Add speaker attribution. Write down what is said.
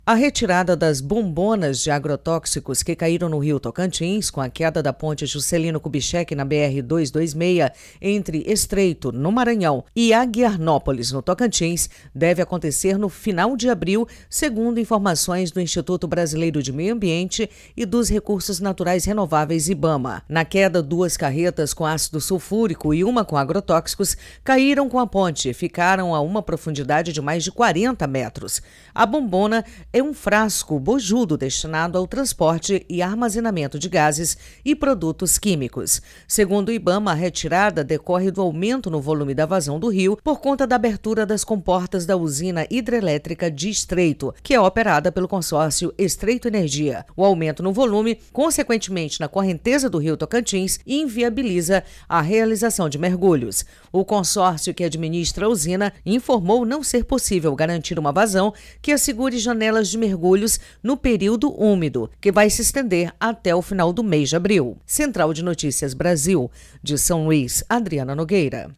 Speaker 1: A retirada das bombonas de agrotóxicos que caíram no rio Tocantins, com a queda da ponte Juscelino Kubitschek na BR-226, entre Estreito, no Maranhão, e Aguiarnópolis, no Tocantins, deve acontecer no final de abril, segundo informações do Instituto Brasileiro de Meio Ambiente e dos Recursos Naturais Renováveis, IBAMA. Na queda, 2 carretas com ácido sulfúrico e uma com agrotóxicos caíram com a ponte e ficaram a uma profundidade de mais de 40 metros. A bombona é um frasco bojudo destinado ao transporte e armazenamento de gases e produtos químicos. Segundo o IBAMA, a retirada decorre do aumento no volume da vazão do rio por conta da abertura das comportas da usina hidrelétrica de Estreito, que é operada pelo consórcio Estreito Energia. O aumento no volume, consequentemente na correnteza do rio Tocantins, inviabiliza a realização de mergulhos. O consórcio que administra a usina informou não ser possível garantir uma vazão que assegure janelas de mergulhos no período úmido, que vai se estender até o final do mês de abril. Central de Notícias Brasil, de São Luís, Adriana Nogueira.